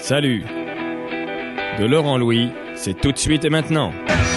Salut. De Laurent Louis, c'est tout de suite et maintenant.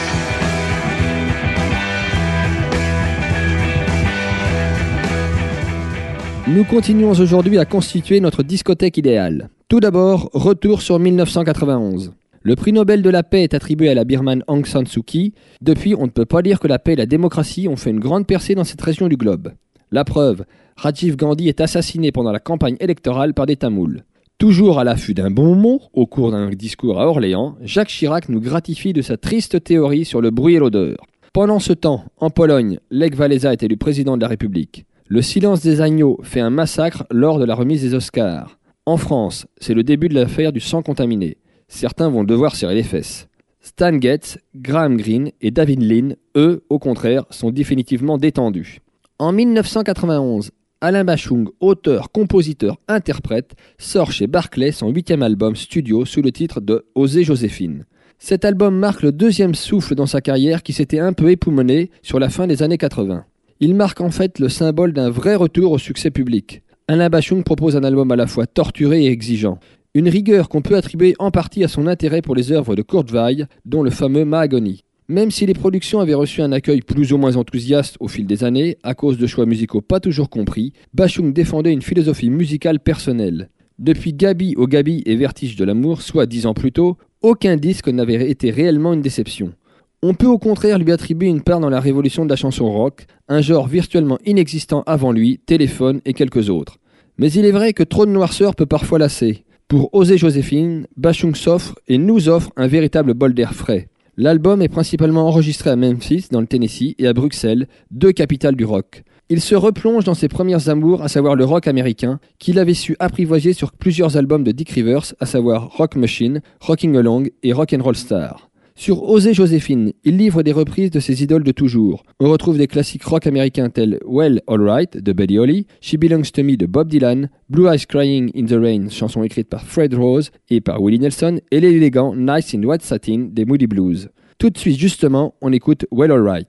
Nous continuons aujourd'hui à constituer notre discothèque idéale. Tout d'abord, retour sur 1991. Le prix Nobel de la paix est attribué à la Birmane Aung San Suu Kyi. Depuis, on ne peut pas dire que la paix et la démocratie ont fait une grande percée dans cette région du globe. La preuve, Rajiv Gandhi est assassiné pendant la campagne électorale par des Tamouls. Toujours à l'affût d'un bon mot, au cours d'un discours à Orléans, Jacques Chirac nous gratifie de sa triste théorie sur le bruit et l'odeur. Pendant ce temps, en Pologne, Lech Wałęsa est élu président de la République. Le silence des agneaux fait un massacre lors de la remise des Oscars. En France, c'est le début de l'affaire du sang contaminé. Certains vont devoir serrer les fesses. Stan Getz, Graham Greene et David Lean, eux, au contraire, sont définitivement détendus. En 1991, Alain Bashung, auteur, compositeur, interprète, sort chez Barclay son 8e album studio sous le titre de « Oser Joséphine ». Cet album marque le deuxième souffle dans sa carrière qui s'était un peu époumonée sur la fin des années 80. Il marque en fait le symbole d'un vrai retour au succès public. Alain Bashung propose un album à la fois torturé et exigeant. Une rigueur qu'on peut attribuer en partie à son intérêt pour les œuvres de Kurt Weill, dont le fameux Mahagony. Même si les productions avaient reçu un accueil plus ou moins enthousiaste au fil des années, à cause de choix musicaux pas toujours compris, Bashung défendait une philosophie musicale personnelle. Depuis Gabi au Gabi et Vertige de l'amour, soit 10 ans plus tôt, aucun disque n'avait été réellement une déception. On peut au contraire lui attribuer une part dans la révolution de la chanson rock, un genre virtuellement inexistant avant lui, Téléphone et quelques autres. Mais il est vrai que trop de noirceur peut parfois lasser. Pour Oser Joséphine, Bashung s'offre et nous offre un véritable bol d'air frais. L'album est principalement enregistré à Memphis, dans le Tennessee, et à Bruxelles, deux capitales du rock. Il se replonge dans ses premières amours, à savoir le rock américain, qu'il avait su apprivoiser sur plusieurs albums de Dick Rivers, à savoir Rock Machine, Rocking Along et Rock'n'Roll Star. Sur Oser Joséphine, il livre des reprises de ses idoles de toujours. On retrouve des classiques rock américains tels Well Alright de Buddy Holly, She Belongs to Me de Bob Dylan, Blue Eyes Crying in the Rain, chanson écrite par Fred Rose et par Willie Nelson, et l'élégant Nice in White Satin des Moody Blues. Tout de suite, justement, on écoute Well Alright.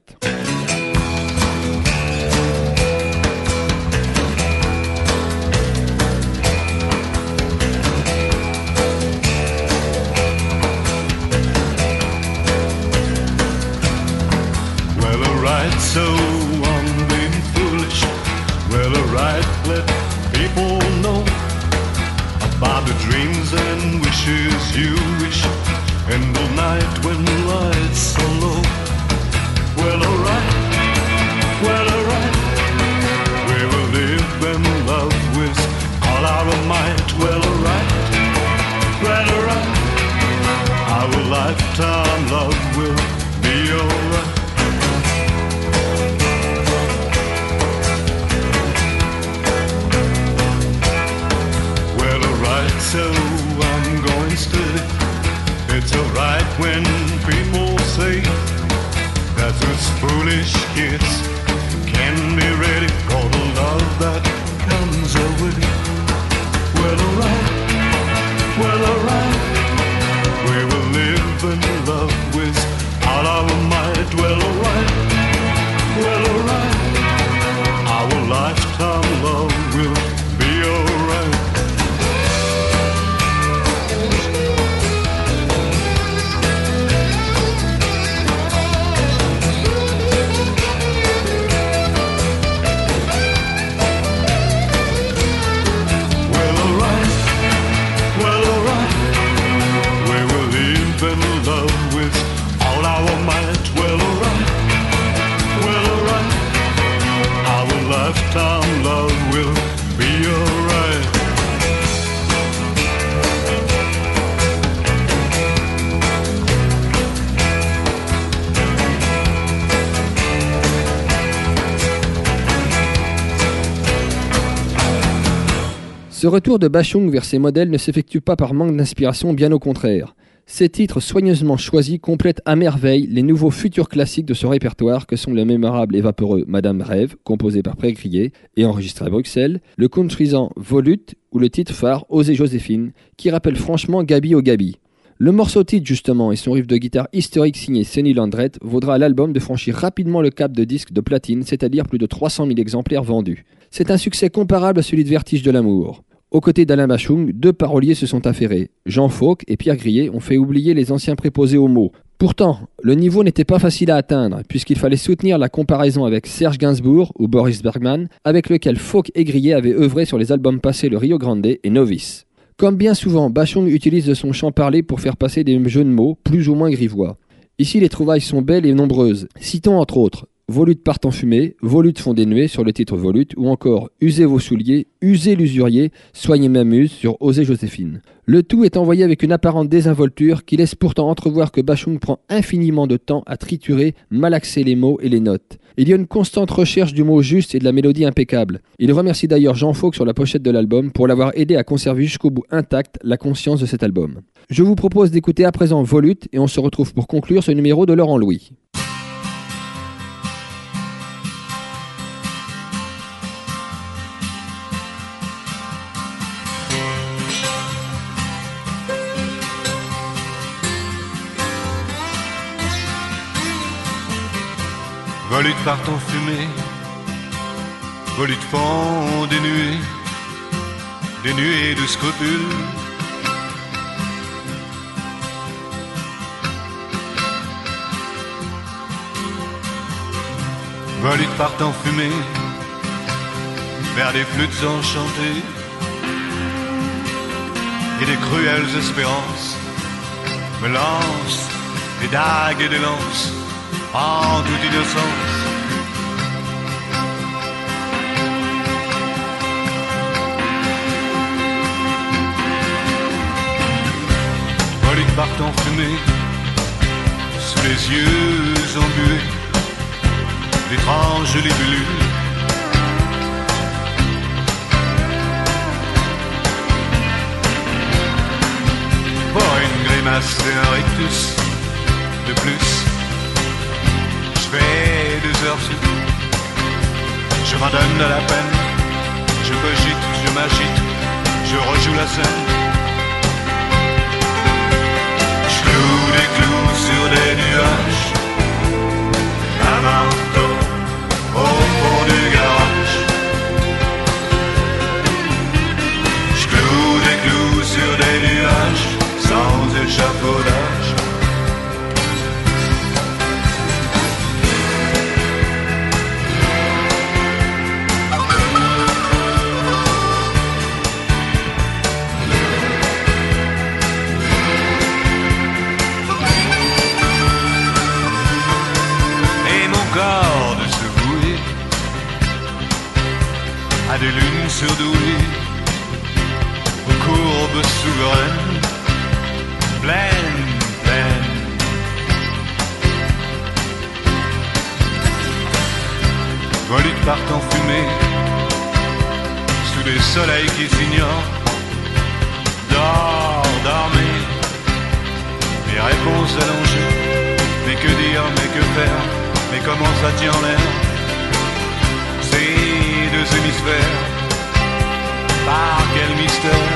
So I'm being foolish. Well, alright, let people know about the dreams and wishes you wish, and the night when the lights are low. Well, alright, we will live and love with all our might. Well, alright, our lifetime love will be alright. So I'm going steady. It's alright when people say that those foolish kids can be ready for the love that comes away. Well, alright, we will live and love with all our might. Well, alright, our lifetime love will be alright. Lifetime love will be alright. Ce retour de Bashung vers ses modèles ne s'effectue pas par manque d'inspiration, bien au contraire. Ces titres soigneusement choisis complètent à merveille les nouveaux futurs classiques de ce répertoire que sont le mémorable et vaporeux Madame Rêve, composé par Pré-Crier et enregistré à Bruxelles, le countrysant Volute ou le titre phare Oser Joséphine, qui rappelle franchement Gabi au Gabi. Le morceau titre justement et son riff de guitare historique signé Sonny Landreth vaudra à l'album de franchir rapidement le cap de disque de platine, c'est-à-dire plus de 300 000 exemplaires vendus. C'est un succès comparable à celui de Vertige de l'amour. Aux côtés d'Alain Bashung, 2 paroliers se sont affairés. Jean Fauque et Pierre Grillet ont fait oublier les anciens préposés aux mots. Pourtant, le niveau n'était pas facile à atteindre, puisqu'il fallait soutenir la comparaison avec Serge Gainsbourg ou Boris Bergman, avec lequel Fauque et Grillet avaient œuvré sur les albums passés Le Rio Grande et Novice. Comme bien souvent, Bashung utilise de son chant parlé pour faire passer des jeux de mots plus ou moins grivois. Ici, les trouvailles sont belles et nombreuses. Citons entre autres Volutes partent en fumée, Volutes font des nuées sur le titre Volutes, ou encore Usez vos souliers, Usez l'usurier, Soignez ma muse sur Osez Joséphine. Le tout est envoyé avec une apparente désinvolture qui laisse pourtant entrevoir que Bashung prend infiniment de temps à triturer, malaxer les mots et les notes. Il y a une constante recherche du mot juste et de la mélodie impeccable. Il remercie d'ailleurs Jean Fauque sur la pochette de l'album pour l'avoir aidé à conserver jusqu'au bout intacte la conscience de cet album. Je vous propose d'écouter à présent Volutes et on se retrouve pour conclure ce numéro de Laurent Louis. Volutes partent en fumée, volutes font des nuées de scrupules. Volutes partent en fumée, vers des flûtes enchantées et des cruelles espérances, me lancent des dagues et des lances en toute innocence. Volutes partent en fumée, sous les yeux embués d'étranges libellules. Pour une grimace et un rictus de plus, je fais 2 heures sup. Je m'en donne de la peine, je cogite, je m'agite, je rejoue la scène. Je cloue des clous sur des nuages, un marteau au fond du garage. Je cloue des clous sur des nuages, sans échafaudage. À des lunes surdouées, aux courbes souveraines, pleines, pleines. Volutes partent en fumée, sous des soleils qui s'ignorent. Dors, dormez, mes réponses allongées. Mais que dire, mais que faire, mais comment ça tient en l'air? Ces 2 hémisphères, par quel mystère?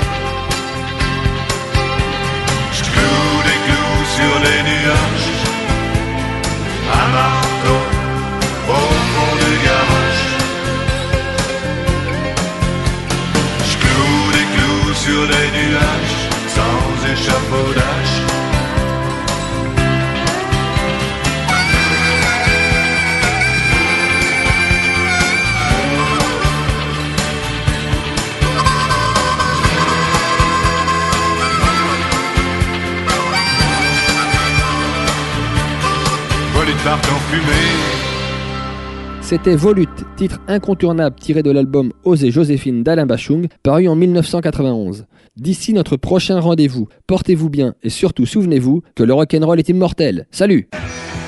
Je cloue des clous sur les nuages, un marteau au fond du garage. Je cloue des clous sur les nuages, sans échafaudage. Partent en fumée. C'était Volutes, titre incontournable tiré de l'album Osez Joséphine d'Alain Bashung, paru en 1991. D'ici notre prochain rendez-vous, portez-vous bien et surtout souvenez-vous que le rock'n'roll est immortel. Salut!